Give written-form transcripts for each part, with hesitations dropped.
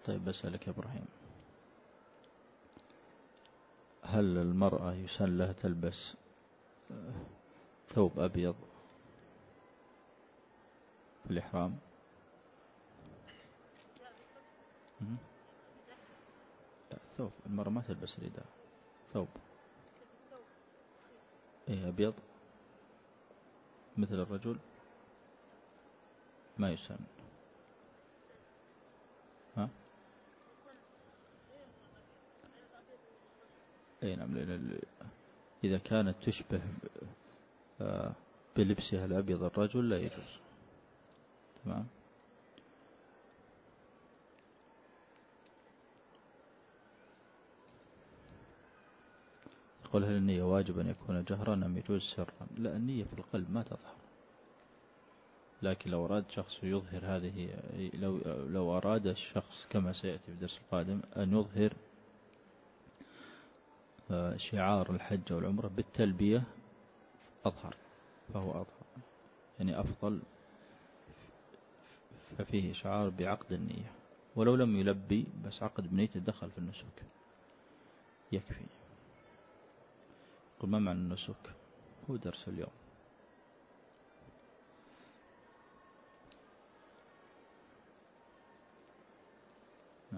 طيب بسألك يا إبراهيم، هل المرأة يسن لها تلبس ثوب أبيض في الإحرام؟ لا، ثوب. المرأة ما تلبس رداء، ثوب. إيه، أبيض مثل الرجل ما يسن. ها؟ أي نعم، إذا كانت تشبه بلبسها الأبيض الرجل لا يجوز. تمام. يقول هل النية واجب أن يكون جهرا أم يجوز سرا؟ لا، النية في القلب ما تظهر، لكن لو أراد شخص يظهر هذه، لو أراد الشخص كما سيأتي في الدرس القادم أن يظهر شعار الحج والعمرة بالتلبية أظهر، فهو أظهر، يعني أفضل، ففيه شعار بعقد النية، ولو لم يلبي بس عقد بنية الدخل في النسك يكفي. قل ما معنى النسك؟ هو درس اليوم. نعم.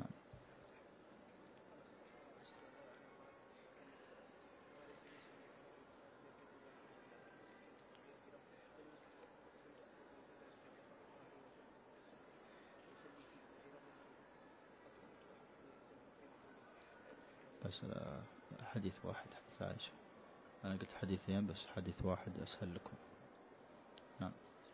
بس حديث واحد، حديث عائشة. أنا قلت حديثين بس حديث واحد أسهل لكم. نعم.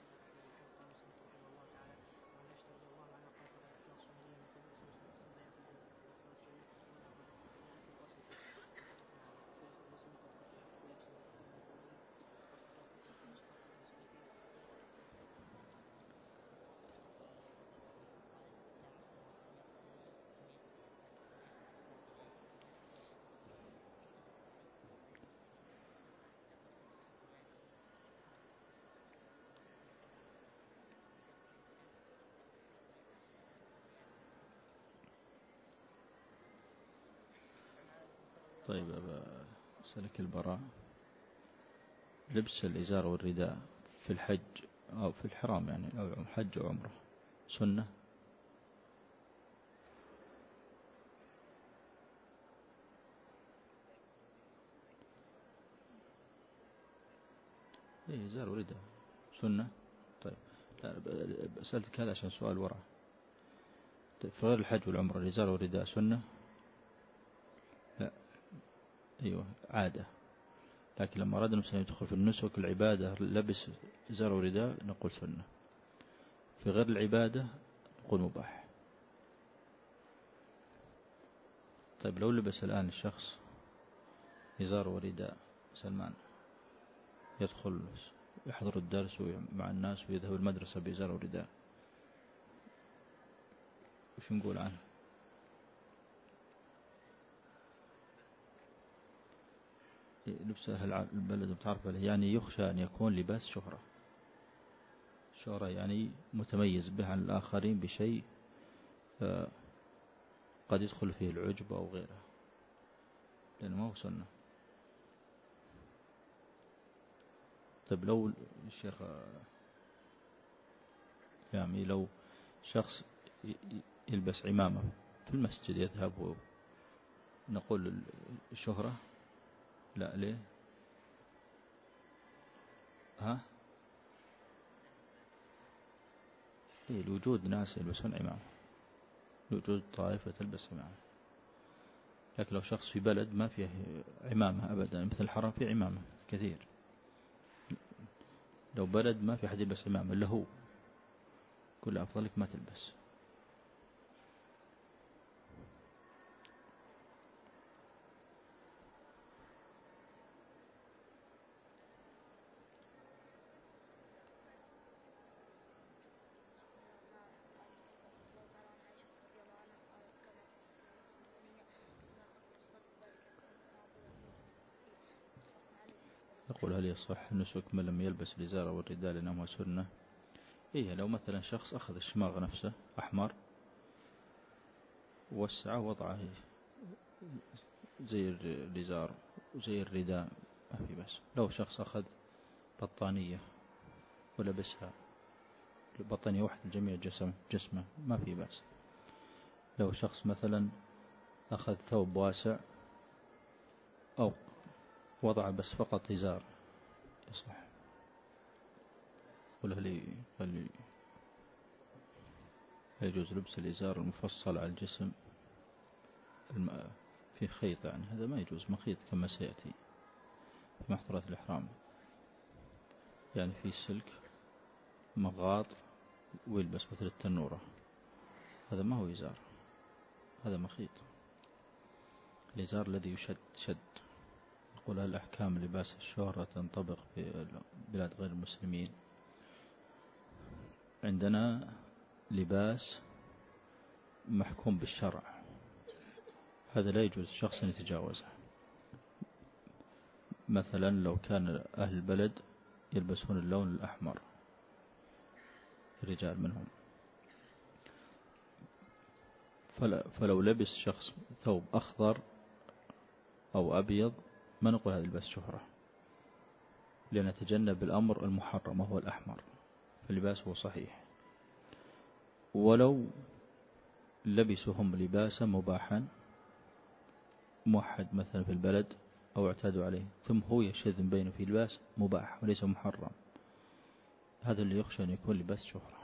طيب أسألك البراء، لبس الإزار والرداء في الحج أو في الحرام، يعني أو حج وعمرة، سنة؟ إيه، إزار ورداء سنة. طيب، لا، سألتك هذا عشان سؤال وراء. طيب، في غير الحج والعمرة الإزار والرداء سنة؟ لا. أيوة، عادة. لكن لما أراد المسلم يدخل في النسك العبادة لبس إزار ورداء نقول سنة. في غير العبادة نقول مباح. طيب، لو لبس الآن الشخص إزار ورداء، سلمان، يدخل يحضر الدرس مع الناس ويذهب المدرسة بإزار ورداء، وش نقول عنه؟ لبس أهل البلد بتعرف عليه، يعني يخشى أن يكون لباس شهرة، شهرة يعني متميز به عن الآخرين بشيء قد يدخل فيه العجب أو غيره، لأنه ما هو سنة. طيب، لو الشيخ يعني لو شخص يلبس عمامة في المسجد يذهب، نقول الشهرة؟ لا، ليه؟ ها؟ إيه، الوجود ناس يلبسون عمامة، وجود طائفة تلبس عمامة. لكن لو شخص في بلد ما فيه عمامة أبدا، مثل الحرم فيه عمامة كثير، لو بلد ما في أحد يلبس عمامة إلا هو، كل أفضلك ما تلبس. يقول هل يصح نسك من لم يلبس الإزار والرداء لأنهما سنة؟ إيه، لو مثلا شخص أخذ الشماغ نفسه أحمر وسعه وضعه زي الإزار وزي الرداء ما في بس. لو شخص أخذ بطانية ولبسها بطانية واحدة جميع جسمه ما في بس. لو شخص مثلا أخذ ثوب واسع أو وضع بس فقط إزار يصح. ولا هل يجوز لبس الإزار المفصل على الجسم في خيط؟ يعني هذا ما يجوز، مخيط كما سيأتي في محظورات الإحرام، يعني في سلك مغاط ويلبس مثل التنورة، هذا ما هو إزار، هذا مخيط. الإزار الذي يشد شد. يقول الأحكام لباس الشهرة تنطبق في بلاد غير المسلمين. عندنا لباس محكوم بالشرع، هذا لا يجوز شخص يتجاوزه. مثلا لو كان أهل البلد يلبسون اللون الأحمر الرجال منهم، فلو لبس شخص ثوب أخضر أو أبيض ما نقول هذا لباس شهرة، لنتجنب الأمر المحرم وهو الأحمر، فاللباس هو صحيح. ولو لبسهم لباسا مباحا موحد مثلا في البلد أو اعتادوا عليه، ثم هو يشذ بينه في لباس مباح وليس محرم، هذا اللي يخشى أن يكون لباس شهرة.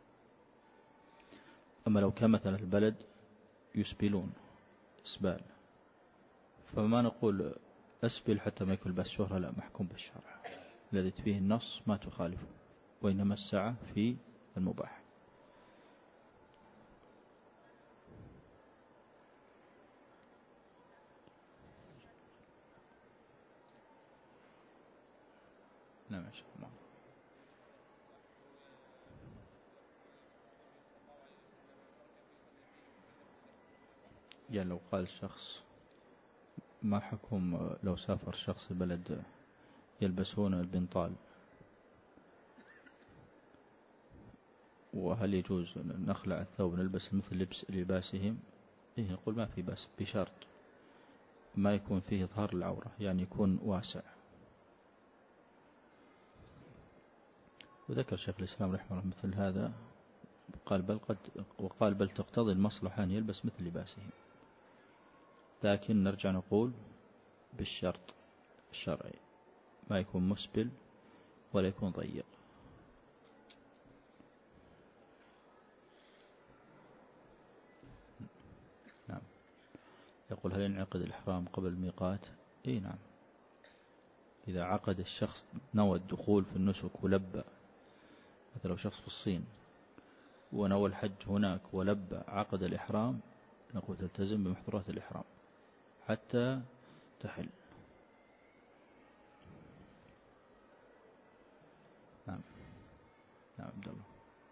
أما لو كان مثلا في البلد يسبلون إسبال، فما نقول أسبل حتى ما يكون لباس شهرة، لا، محكوم بالشرع الذي فيه النص ما تخالفه، وإنما السعة في المباح. نعم يا شيخ. يعني لو قال شخص ما حكم لو سافر شخص البلد يلبسون البنطال، وهل يجوز نخلع الثوب نلبس مثل لباسهم؟ إيه، نقول ما في بس بشرط ما يكون فيه إظهار العورة، يعني يكون واسع. وذكر شيخ الإسلام رحمه الله مثل هذا، وقال بل تقتضي المصلحة أن يلبس مثل لباسهم، لكن نرجع نقول بالشرط الشرعي ما يكون مسبل ولا يكون ضيق. نعم. يقول هل ينعقد الإحرام قبل الميقات؟ إيه نعم، إذا عقد الشخص نوى الدخول في النسك ولبى، مثل لو شخص في الصين ونوى الحج هناك ولبى عقد الإحرام، نقول تلتزم بمحظورات الإحرام حتى تحل. نعم. نعم عبد الله.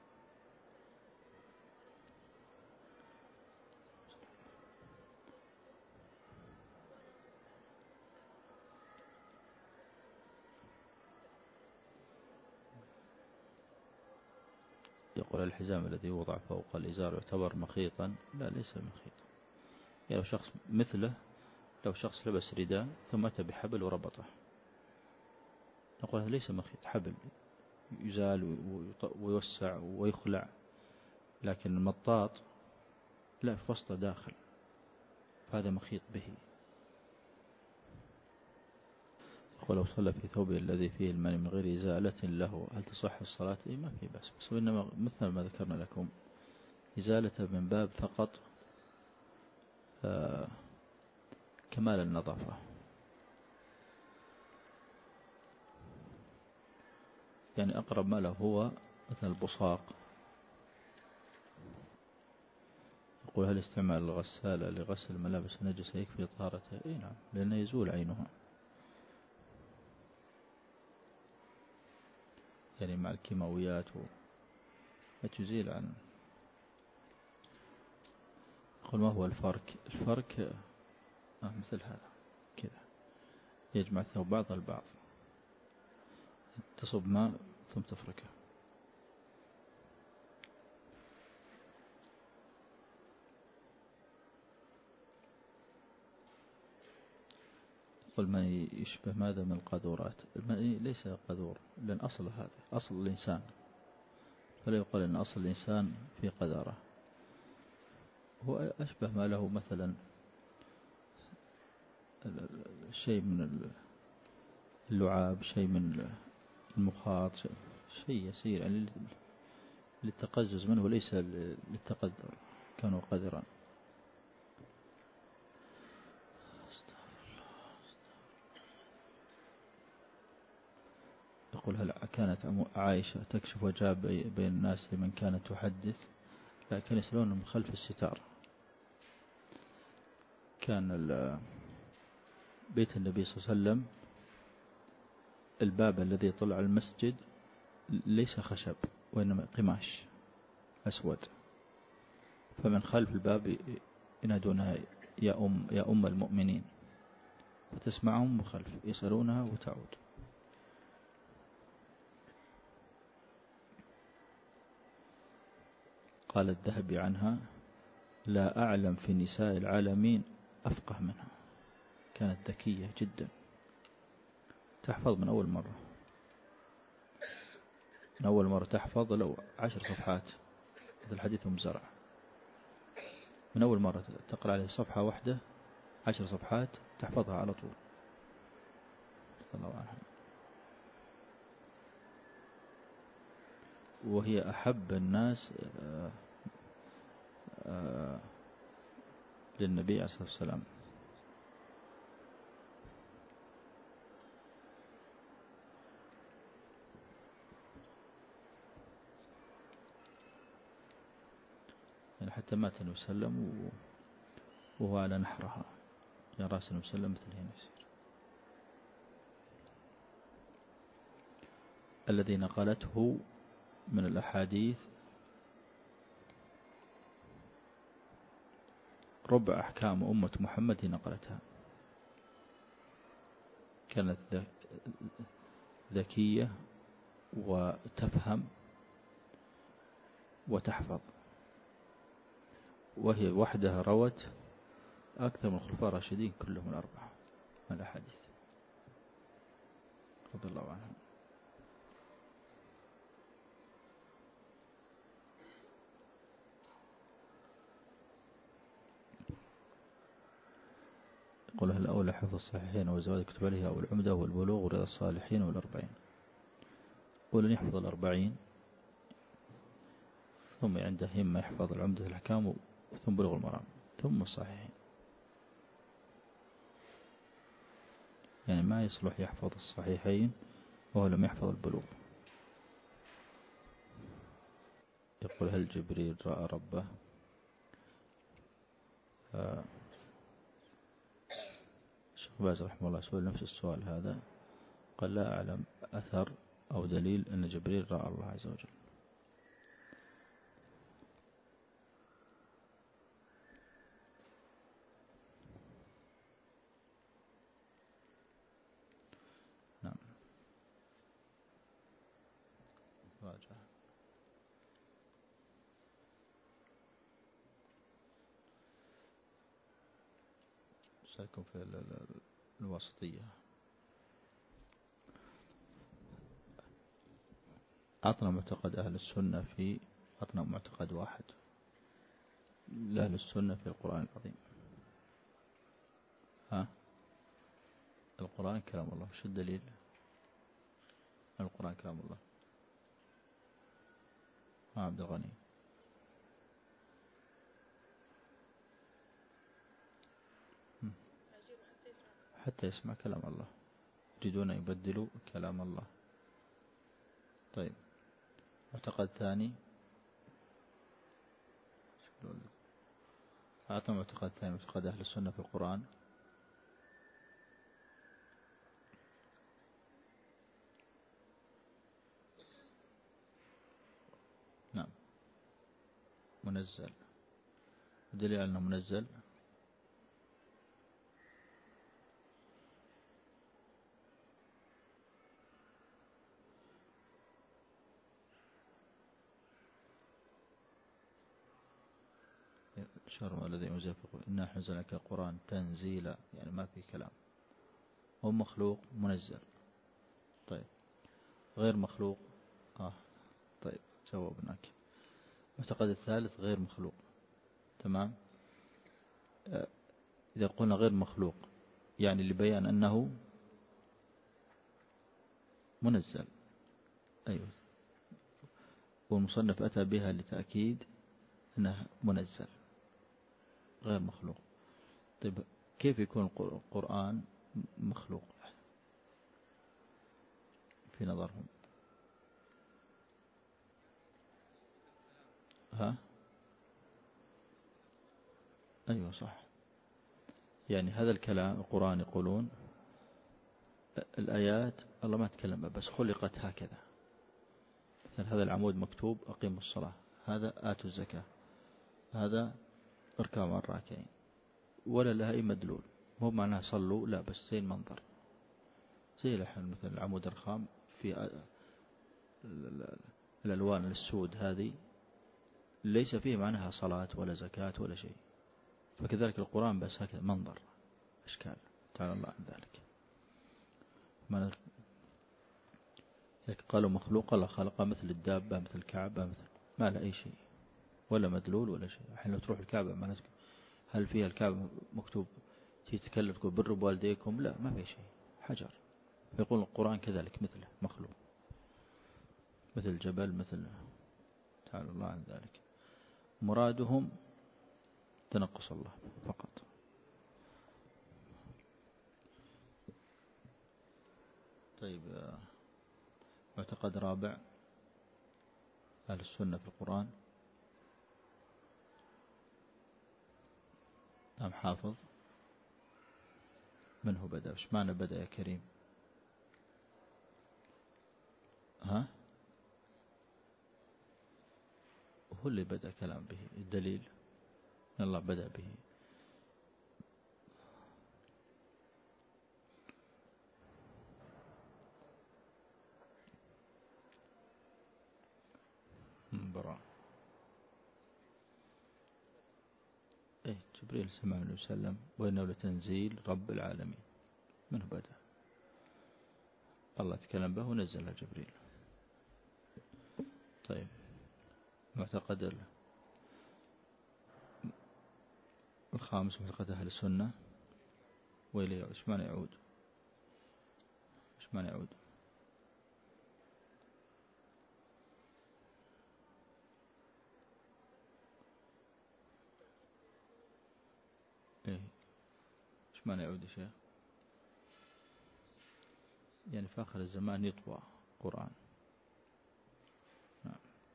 يقول الحزام الذي يوضع فوق الإزار يعتبر مخيطا؟ لا، ليس مخيطا. يعني لو شخص مثله، لو شخص لبس رداء ثم أتى بحبل وربطه، نقول هذا ليس مخيط، حبل يزال ويوسع ويخلع، لكن المطاط لا، في وسطه داخل، فهذا مخيط به. ولو صلى في ثوبه الذي فيه الماء من غير إزالة له هل تصح الصلاة؟ إيه، ما في بس وإنما مثل ما ذكرنا لكم إزالة من باب فقط كمال النظافة. يعني أقرب ما له هو مثل البصاق. يقول هل استعمال الغسالة لغسل الملابس النجسة يكفي طهارته؟ إيه نعم، لأنه يزول عينها، يعني مع الكيماويات وتزيل عنه. يقول ما هو الفرق مثل هذا كذا، يجمع الثوب بعض البعض، تصب ماء ثم تفركه. يقول من يشبه ماذا من القاذورات؟ المني ليس قاذور، لأن أصل هذا أصل الإنسان، فلا يقال أن أصل الإنسان في قذارة. هو أشبه ما له مثلا شيء من اللعاب، شيء من المخاط، شيء يسير يعني للتقزز منه وليس للتقدر، كانوا قذرا. يقول هل كانت عائشة تكشف وجهها بين الناس لمن كانت تحدث؟ لا، كانوا يسألون من خلف الستار. كان بيت النبي صلى الله عليه وسلم الباب الذي يطلع على المسجد ليس خشب وإنما قماش أسود، فمن خلف الباب ينادونها يا أم المؤمنين، فتسمعهم من خلف يسألونها وتعود. قال الذهبي عنها لا أعلم في نساء العالمين أفقه منها، كانت ذكية جدا، تحفظ من أول مرة تحفظ لو 10 صفحات مثل حديث أم زرع، من أول مرة تقرأ عليه صفحة واحدة 10 صفحات تحفظها على طول. صلى الله عليه وسلم. وهي أحب الناس للنبي عليه الصلاة والسلام. يعني حتى مات النبي صلى الله عليه وسلم وهو على نحرها، يا رأس النبي صلى الله عليه وسلم مثل هنا يصير. الذي نقلته من الأحاديث ربع أحكام أمة محمد نقلتها، كانت ذكية وتفهم وتحفظ، وهي وحدها روت أكثر من الخلفاء الراشدين كلهم الأربعة من الأحاديث رضي الله عنهم. يقول هل أولى حفظ الصحيحين وزواج كتب عليها أو العمدة والبلوغ ورضا الصالحين والأربعين؟ أولا يحفظ الأربعين، ثم عنده همة يحفظ العمدة الأحكام، ثم بلوغ المرام، ثم الصحيحين. يعني ما يصلح يحفظ الصحيحين وهو لم يحفظ البلوغ. يقول هل جبريل رأى ربه؟ الشيخ باز رحمه الله سؤال نفس السؤال هذا، قال لا أعلم أثر أو دليل أن جبريل رأى الله عز وجل. نعم. راجع سألكم في الوسطية، أعطنا معتقد أهل السنة في أعطنا معتقد واحد لأهل السنة في القرآن العظيم. القرآن كلام الله، شو الدليل؟ القرآن كلام الله. عبد الغني. حتى يسمع كلام الله، يريدون يبدلوا كلام الله. طيب معتقد ثاني، أعطنا معتقد ثاني، معتقد أهل السنة في القرآن. نعم منزل، الدليل أنه منزل. شر الذي أنزل في القرآن إنا نزلنا القرآن تنزيلا، يعني ما في كلام. هو مخلوق منزل. طيب غير مخلوق. طيب جاوبناك. المعتقد الثالث غير مخلوق. تمام. إذا قلنا غير مخلوق يعني لبيان أنه منزل. أيوة. والمصنف أتى بها لتأكيد أنه منزل غير مخلوق. طيب كيف يكون القرآن مخلوق في نظرهم؟ أيوة صح. يعني هذا الكلام القرآن يقولون الآيات الله ما تكلم بس خلقت هكذا. مثل هذا العمود مكتوب أقيموا الصلاة، هذا آتوا الزكاة، هذا اركعوا مع الراكعين، ولا لها أي مدلول. مو معناها صلوا، لا، بس زي المنظر، زي الحين مثل العمود الرخام في الألوان السود هذه ليس فيه معناها صلاة ولا زكاة ولا شيء. فكذلك القرآن بس هكذا منظر أشكال. تعالى الله عن ذلك. قالوا مخلوق، الله خلقه مثل الدابة مثل الكعبة مثل ما لا أي شيء ولا مدلول ولا شيء. الحين لو تروح الكعبة ما نسك، هل فيها الكعبة مكتوب تتكلم تقول بروا بوالديكم؟ لا، ما في شيء، حجر. فيقول القرآن كذلك مثله مخلوق، مثل الجبل مثل. تعالى الله عن ذلك. مرادهم تنقص الله فقط. طيب معتقد رابع أهل السنة في القرآن. نعم حافظ. من هو بدأ؟ وش معنى بدأ يا كريم؟ هو اللي بدأ كلام به. الدليل الله بدأ به. براء. جبريل سمع النبي صلى الله عليه وسلم وإنه لتنزيل رب العالمين. منه بدأ؟ الله تكلم به ونزل جبريل. طيب معتقد الخامس معتقد أهل السنة وإليه إيش معنى يعود؟ إيش معنى يعود؟ إيش معنى يعود يا شيخ؟ يعني في آخر الزمان يطوى القرآن. نعم.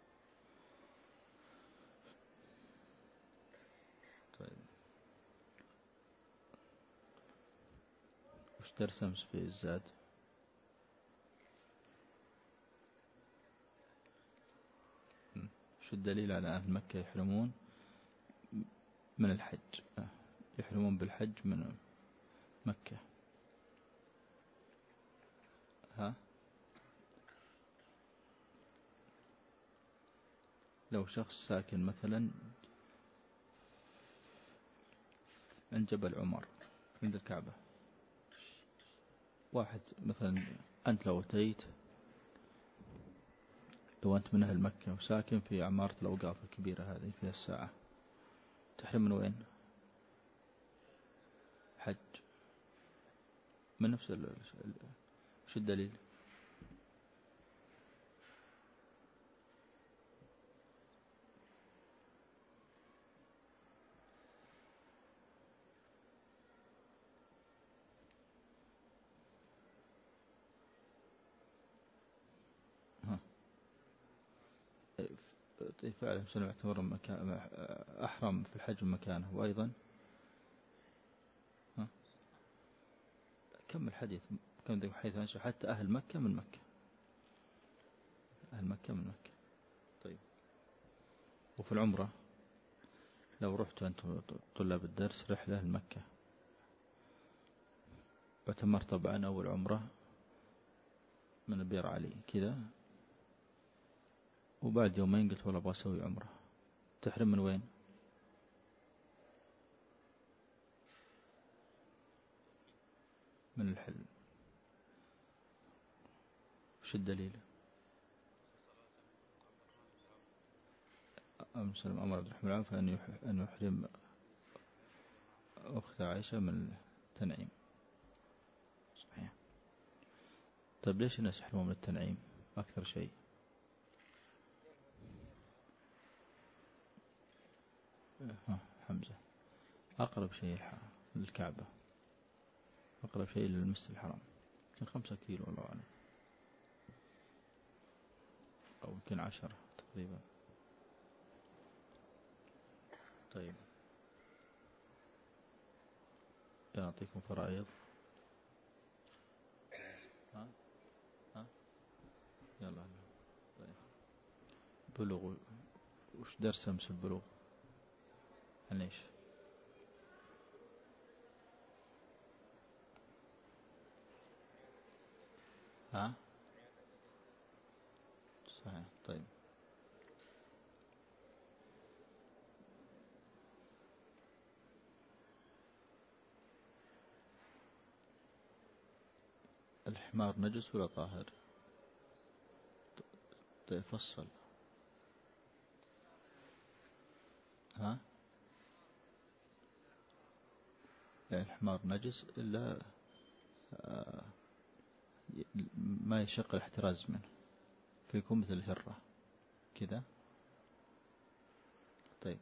طيب وش ترسمس في الزاد؟ شو الدليل على أهل مكة يحرمون من الحج؟ يحرمون بالحج من مكة. لو شخص ساكن مثلا عند جبل عمر عند الكعبة، واحد مثلا أنت لو أتيت، لو أنت من أهل مكة وساكن في عمارة الأوقاف الكبيرة هذه فيها الساعة، تحرم من وين؟ حج. من نفس شو الدليل؟ فعلا سنة يعتبر أحرم في الحج مكانه. وأيضا كم الحديث كم حيث أنشأ حتى أهل مكة من مكة، أهل مكة من مكة. طيب وفي العمرة لو رحت أنتم طلاب الدرس رحلة لمكة وتمر طبعا أول عمرة من بير علي كذا، وبعد يومين قلت والله أبغى أسوي عمرة، تحرم من وين؟ من الحل. وش الدليل؟ أمسلم أمر عبد الرحمن العوف أن يحرم أخت عائشة من التنعيم. صحيح. طيب ليش الناس يحرمون من التنعيم أكثر شيء؟ حمزة. أقرب شيء للكعبة، أقرب شيء للمسجد الحرام يمكن 5 كيلو والله أعلم، أو يمكن 10 تقريبا. طيب يعطيكم فرائض. ها ها يلا. طيب بلوغ، وش درس أمس البلوغ؟ عن إيش؟ ها صحيح. طيب الحمار نجس ولا طاهر؟ طيب فصل. ها يعني الحمار نجس إلا ما يشق الاحتراز منه، فيكون مثل الهرة كذا. طيب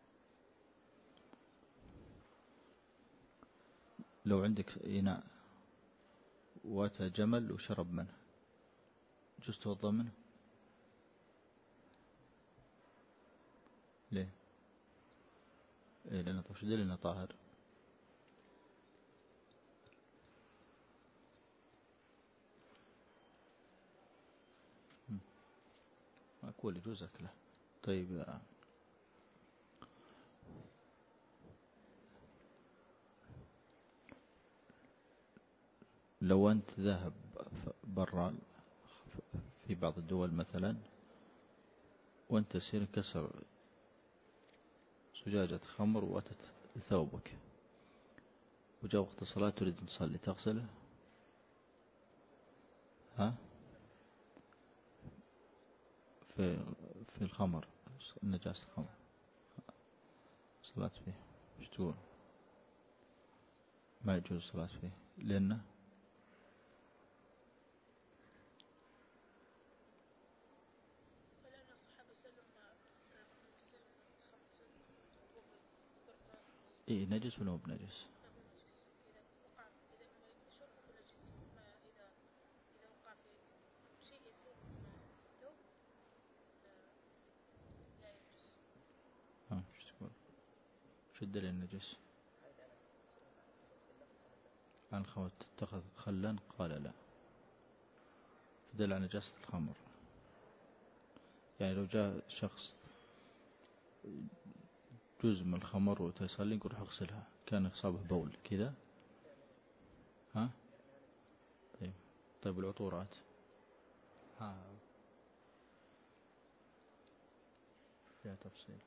لو عندك إناء واتى جمل وشرب منه جزت توضأ منه؟ ليه؟ إيه لأنه طفش دليل إنه طاهر. أقول يجوز أكله. طيب لو أنت ذاهب برا في بعض الدول مثلا، وأنت سير كسر زجاجة خمر وأتت ثوبك، وجاء وقت الصلاة تريد أن تصلي، تغسله؟ ها في في الخمر، نجاسة الخمر، صلاة فيه ايش تقول؟ ما يجوز الصلاة فيه لأنه إيه نجس ولا مو بنجس؟ ها ايش تقول؟ شو الدليل النجس؟ عن الخمر تتخذ خلا؟ قال لا، فدل على نجاسة الخمر. يعني لو جاء شخص جزء من الخمر وتصلي يقول اغسلها، كان إصابة بول كذا. ها طيب. طيب العطورات ها فيها تفصيل.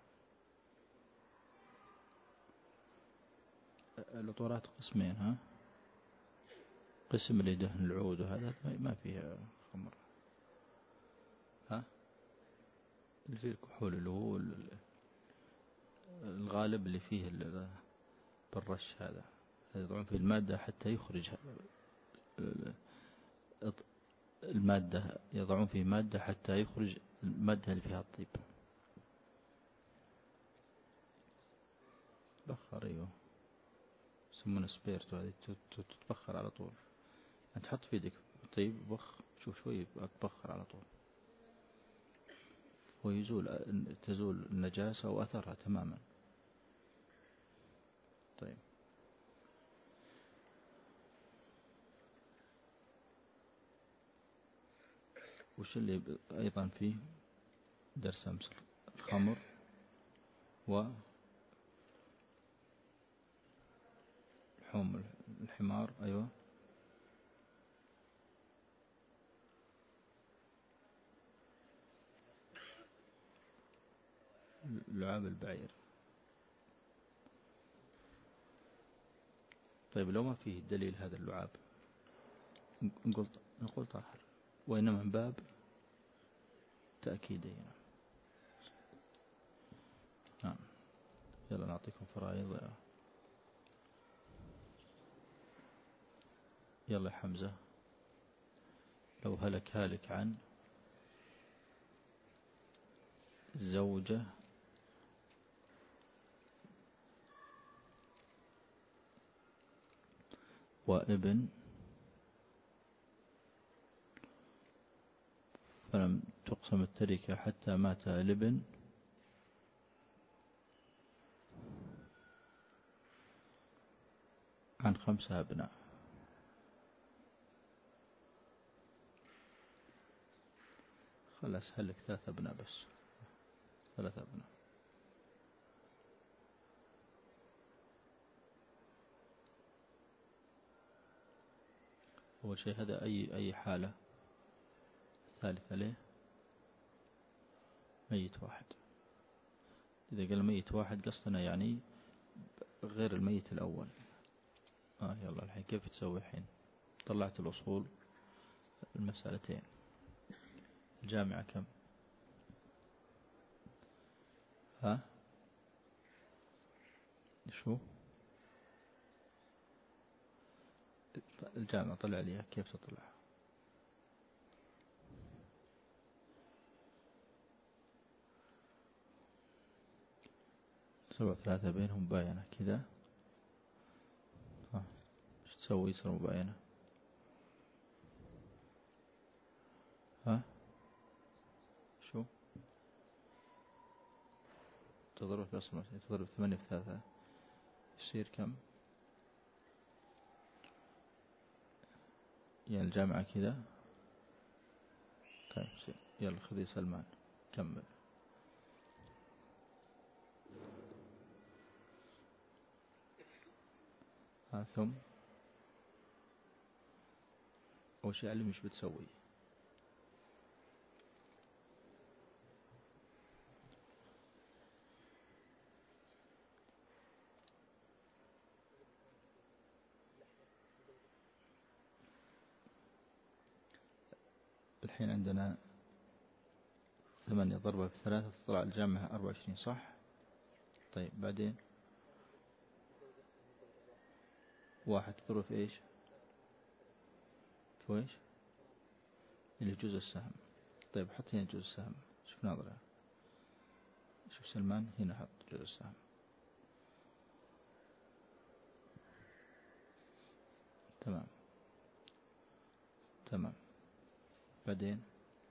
العطورات قسمين، ها قسم اللي دهن العود وهذا ما فيها خمر. ها اللي فيه الكحول اللي هو الغالب اللي فيه بالرش هذا يضعون في المادة حتى يخرج المادة، يضعون فيه مادة حتى يخرج المادة اللي فيها الطيب. بخر أيوه، يسمونه سبيرتو، هذه تتبخر على طول. أنت تحط في يدك طيب بخ، شوف شوي تبخر على طول، تزول النجاسة وأثرها تماما. طيب وش اللي أيضا فيه درس أمس؟ الخمر ولحوم الحمار. أيوة لعاب البعير. طيب لو ما فيه دليل هذا اللعاب نقول طاهر، وإنما من باب تأكيدين. نعم. يلا نعطيكم فرائض. يلا يا حمزة. لو هلك هالك عن زوجة وابن فلم تقسم التركة حتى مات الابن عن 5 أبناء. خلاص هلك 3 أبناء بس، 3 أبناء. أول شيء هذا أي حالة. الثالثة ليه ميت واحد. إذا قال ميت واحد قصدنا يعني غير الميت الأول. يلا الحين كيف تسوي الحين؟ طلعت الأصول المسألتين. الجامعة كم؟ شو الجامعة؟ طلع لي كيف تطلع؟ 7 3 بينهم باينة كذا. ايش تسوي يصير مباينة؟ شو تضرب في أصل تضرب 8 في 3 يصير كم؟ يعني الجامعة كذا. طيب يلا خذي سلمان كمل. ثم أول شيء علم إيش بتسوي. الحين عندنا 8 ضربة في 3 تطلع الجامعة 24 صح؟ طيب بعدين 1 تضرب في إيش؟ في إيش؟ اللي جزء السهم. طيب حط هنا جزء السهم. شوف ناظرة، شوف سلمان هنا حط جزء السهم. تمام. بعدين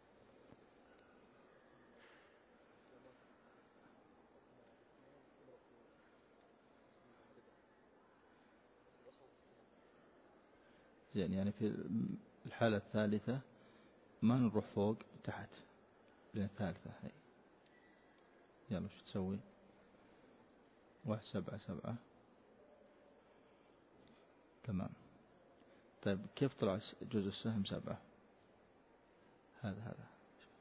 زين. يعني في الحالة الثالثة ما نروح فوق تحت لين الثالثة هي. يلا شو تسوي؟ 1 7 7. تمام. طيب كيف طلع جزء السهم 7؟ هذا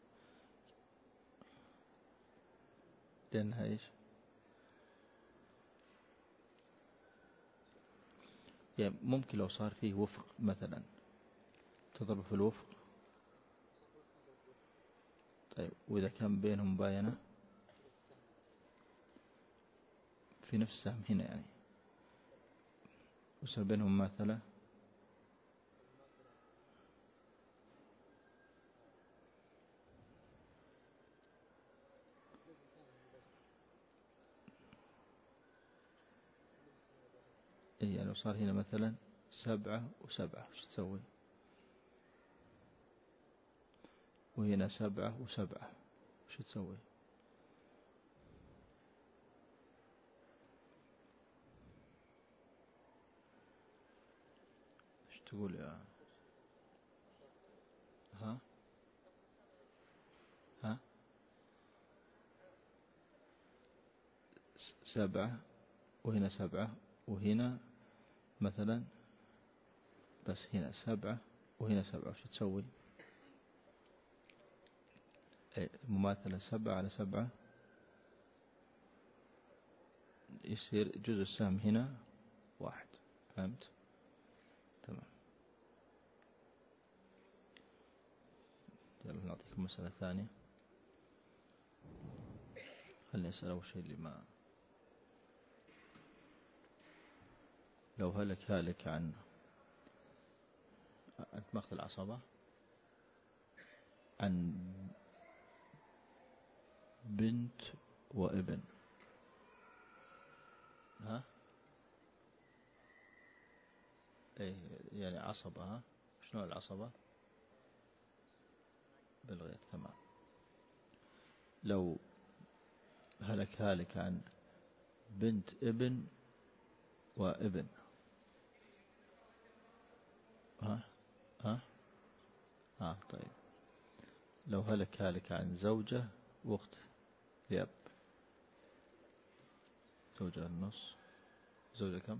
لأنها إيش؟ يعني ممكن لو صار فيه وفق مثلا تضرب في الوفق. طيب وإذا كان بينهم مباينة في نفس السهم هنا يعني وصار بينهم مماثلة. يعني لو صار هنا مثلا 7 و7 وش تسوي؟ وهنا 7 و7 وش تسوي؟ ايش تقول يا 7 وهنا 7 وهنا مثلا بس هنا 7 وهنا 7 وش تسوي؟ مماثلة 7 على 7 يصير جزء السهم 1. فهمت؟ تمام. نعطيكم مسألة ثانية. خلني أسأل أول شيء اللي ما لو هلك عن أنت ماخذ العصبة عن بنت وابن. ها ايه يعني عصبة. ها شنو العصبة؟ بالغير. تمام. لو هلك عن بنت ابن وابن. ها طيب. لو هلك عن زوجة واخت لأب. زوجة النص. زوجة كم؟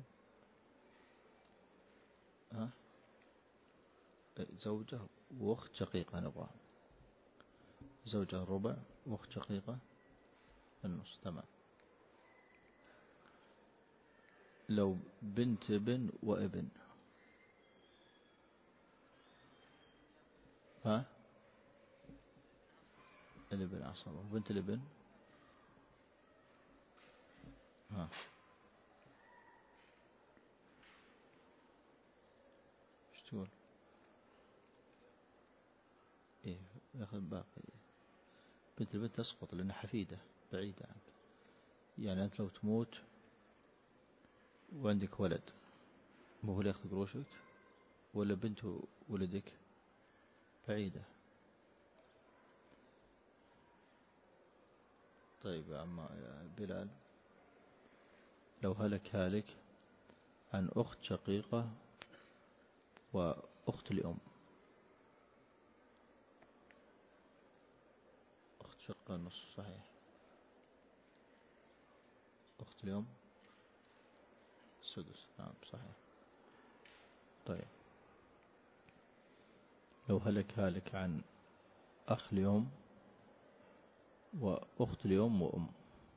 زوجة واخت شقيقة نبغى. زوجة الربع واخت شقيقة النص. تمام. لو بنت ابن وابن. الابن عصبة. وبنت الابن ايش تقول؟ ايه ياخذ باقي. بنت البنت تسقط لأنها حفيدة بعيدة عنك. يعني أنت لو تموت وعندك ولد، مو هو اللي ياخذ قروشك؟ ولا بنت ولدك بعيدة؟ طيب يا عم بلال، لو هلك عن أخت شقيقة وأخت لأم. أخت شقيقة نص صحيح. أخت لأم سدس. نعم صحيح. طيب لو هلك عن أخ لأم وأخت لأم وأم.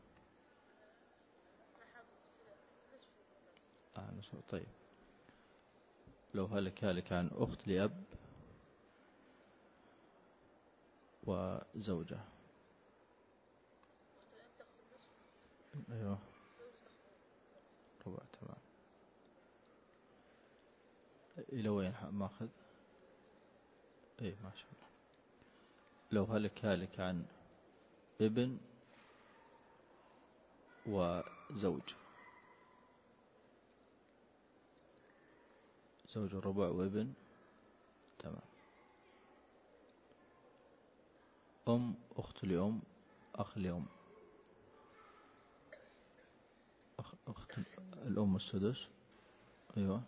طيب لو هلك عن أخت لأب وزوجة. أيوة ربع. تمام. إلى وين ماخذ؟ إيه ما شاء الله. لو هلك عن ابن وزوج. زوج الربع وابن. تمام. أخت لأم أخ لأم. أخت الأم السدس. أيوة.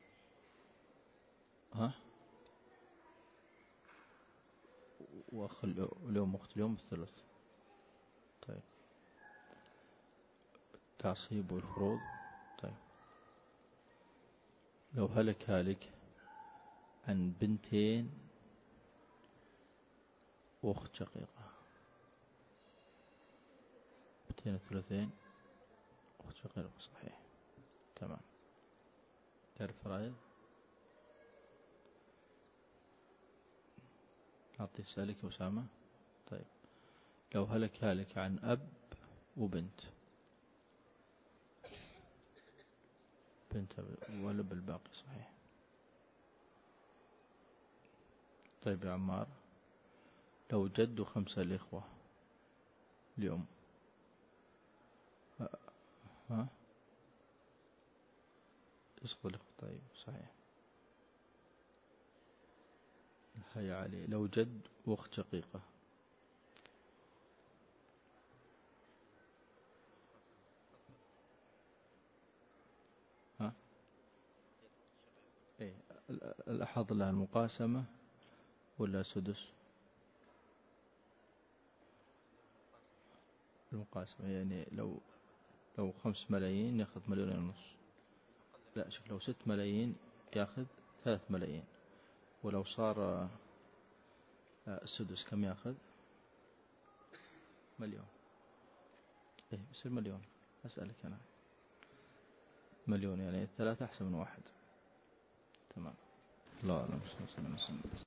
وأخ الأم أخت الأم الثلث. طيب تعصيب والفروض. طيب لو هلك عن بنتين وأخت شقيقة. بنتين الثلثين أخت شقيقة صحيح. تمام. تعرف فرائض؟ أعطي سالك أسامة. طيب لو هلك عن أب وبنت. بنت ولا بالباقي صحيح. طيب يا عمار، لو جد وخمسة الإخوة لأم. يسقط الإخوة. طيب صحيح. هيا علي، لو جد واخت شقيقة. إيه الأحظ لها المقاسمة ولا سدس؟ المقاسمة. يعني لو 5 ملايين ياخذ 1,500,000. لا شوف، لو 6 ملايين ياخذ 3 ملايين. ولو صار السدس كم ياخذ؟ 1,000,000. إيه يصير 1,000,000. أسألك أنا 1,000,000 يعني 3 أحسن من 1. تمام. الله أعلم.